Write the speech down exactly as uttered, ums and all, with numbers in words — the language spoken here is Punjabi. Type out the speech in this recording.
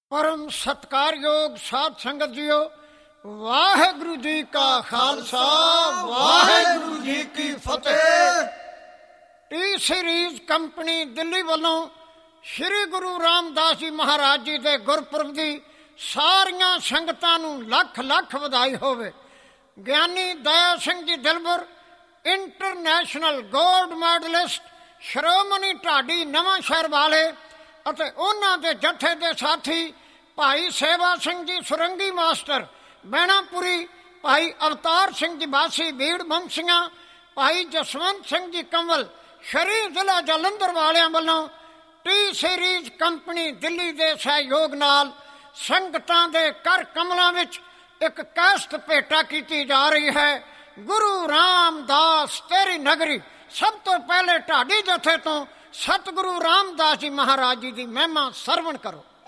परम सत्कारयोग साध संगत जीओ, वाहेगुरु जी का खालसा वाहेगुरु जी की फतेह। टी सीरीज कंपनी दिल्ली वालों श्री गुरु रामदास जी महाराज जी के गुरपुरब की सारिया संगतां नूं लख लख वधाई होवे। ਗਿਆਨੀ Daya Singh ji Dilbar international gold medalist Shiromani ਢਾਡੀ ਨਵਾਂ ਸ਼ਹਿਰ ਵਾਲੇ ਅਤੇ ਉਹਨਾਂ ਦੇ ਜਥੇ ਦੇ ਸਾਥੀ ਭਾਈ ਸੇਵਾ ਸਿੰਘ ਜੀ ਸੁਰੰਗੀ ਮਾਸਟਰ ਬੈਣਾਪੁਰੀ, ਭਾਈ ਅਵਤਾਰ ਸਿੰਘ ਜੀ ਬਾਸੀ ਬੀੜ ਬੰਸੀਆਂ, ਭਾਈ ਜਸਵੰਤ ਸਿੰਘ ਜੀ ਕੰਵਲ ਸ਼ਰੀ ਜ਼ਿਲ੍ਹਾ ਜਲੰਧਰ ਵਾਲਿਆਂ ਵੱਲੋਂ ਟੀ ਸੀਰੀਜ਼ ਕੰਪਨੀ ਦਿੱਲੀ ਦੇ ਸਹਿਯੋਗ ਨਾਲ ਸੰਗਤਾਂ ਦੇ ਕਰ ਕਮਲਾਂ ਵਿੱਚ ਇੱਕ ਕਾਸਤ ਭੇਟਾ ਕੀਤੀ ਜਾ ਰਹੀ ਹੈ। ਗੁਰੂ ਰਾਮਦਾਸ ਤੇਰੀ ਨਗਰੀ। ਸਭ ਤੋਂ ਪਹਿਲੇ ਢਾਡੀ ਜਥੇ ਤੋਂ ਸਤਿਗੁਰੂ ਰਾਮਦਾਸ ਜੀ ਮਹਾਰਾਜ ਜੀ ਦੀ ਮਹਿਮਾ ਸਰਵਣ ਕਰੋ।